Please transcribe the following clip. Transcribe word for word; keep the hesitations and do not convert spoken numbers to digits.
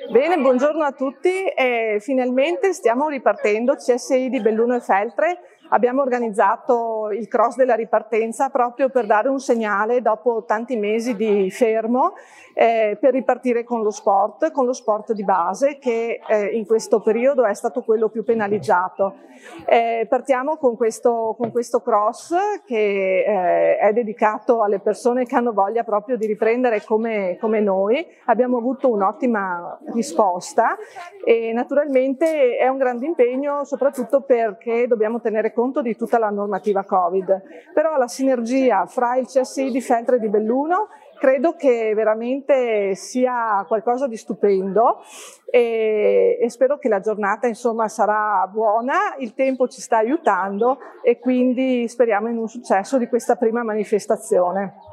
Bene, buongiorno a tutti. Eh, finalmente stiamo ripartendo, C S I di Belluno e Feltre. Abbiamo organizzato il cross della ripartenza proprio per dare un segnale dopo tanti mesi di fermo eh, per ripartire con lo sport, con lo sport di base che eh, in questo periodo è stato quello più penalizzato. Eh, partiamo con questo, con questo cross che eh, è dedicato alle persone che hanno voglia proprio di riprendere come, come noi. Abbiamo avuto un'ottima risposta e naturalmente è un grande impegno soprattutto perché dobbiamo tenere conto di tutta la normativa Covid, però la sinergia fra il C S I di Feltre e di Belluno credo che veramente sia qualcosa di stupendo e, e spero che la giornata insomma sarà buona, il tempo ci sta aiutando e quindi speriamo in un successo di questa prima manifestazione.